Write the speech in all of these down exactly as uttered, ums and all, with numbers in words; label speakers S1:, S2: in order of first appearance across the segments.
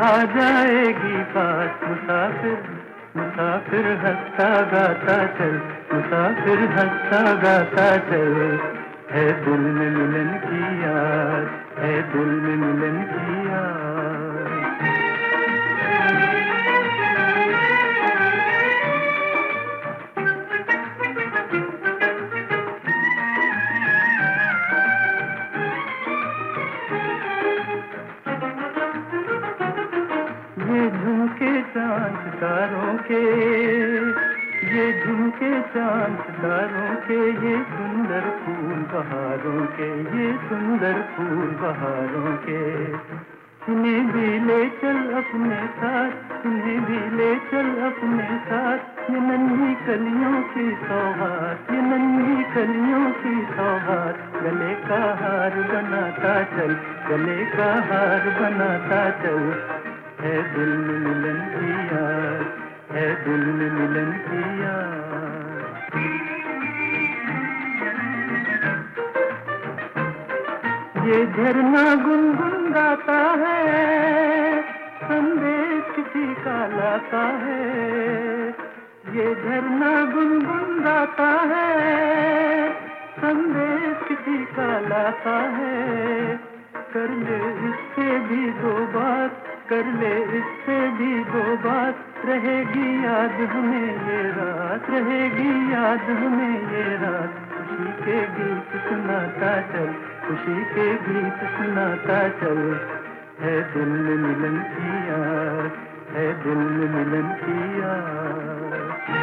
S1: आ जाएगी पास मुसाफिर, मुसाफिर हंसता गाता चल, मुसाफिर हंसता गाता चल। है दिल में मिलन की याद, है दिल में मिलन की याद। ये झुमके चांद सितारों के, ये झुमके चांद सितारों के, ये सुंदर फूल बहारों के, ये सुंदर फूल बहारों के। इन्हें भी ले चल अपने साथ, इन्हें भी ले चल अपने साथ। ये नन्ही कलियों की सौगात, ये नन्ही कलियों की सौगात। गले का हार बनाता चल, गले का हार बनाता चल। है दिल में मिलन की याद, है दिल में मिलन की याद। ये झरना गुनगुन गाता है, संदेश किसी का लाता है। ये झरना गुनगुन गाता है, संदेश किसी का लाता है। कर ले इससे भी दो बात, कर ले इससे भी दो बात। रहेगी याद हमें ये रात, रहेगी याद हमें ये रात। खुशी के गीत सुनाता चल, खुशी के गीत सुनाता चल। है दिल में मिलन की याद, है दिल में मिलन की याद।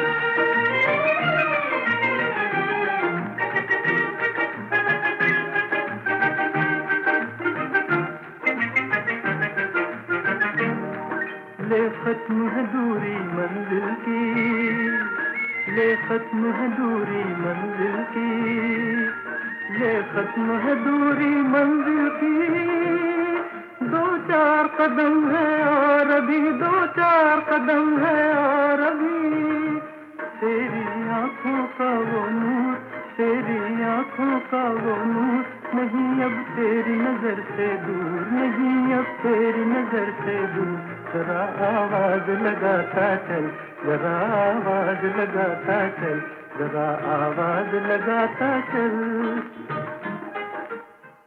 S1: ले खत्म है दूरी मंजिल की, ले खत्म है दूरी मंजिल की, ले खत्म है दूरी मंजिल की। दो चार कदम है और अभी, दो चार कदम है और अभी। तेरी आंखों का वो नूर, तेरी आंखों का वो नूर। नहीं अब तेरी नजर से दूर, नहीं अब तेरी नजर से दूर। जरा आवाज लगाता चल, जरा आवाज लगाता चल, जरा आवाज लगाता चल।